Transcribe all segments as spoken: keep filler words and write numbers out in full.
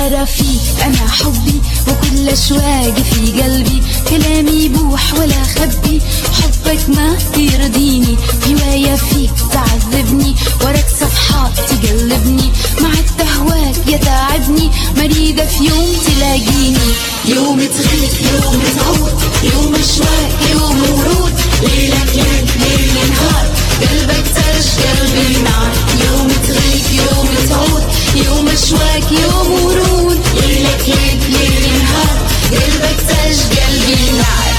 ترى فيك أنا حبي وكل أشواقي في قلبي، كلامي بوح ولا خبي، حبك ما يرضيني، هواية فيك تعذبني، وراك صفحات تقلبني، مع التهواك يتعبني، مريدة في يوم تلاقيني. يوم تغيب يوم تعود، يوم أشواق يوم ورود، ليلك ليل ليل نهار، قلبك ترج قلبي نار. يوم تغيب يوم تعود، يوم أشواق يوم ورود، ليلك ليل ليل نهار، قلبك ترج قلبي نار.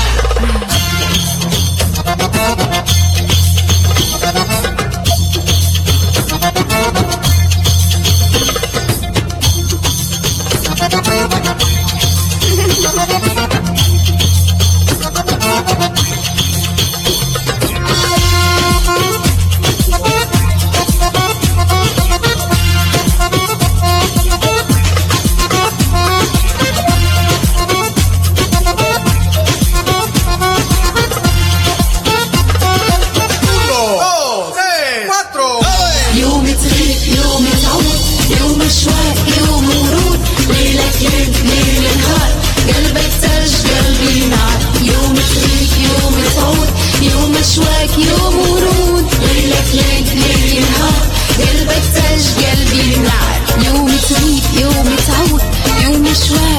يوم تغيب يوم تعود، يوم أشواق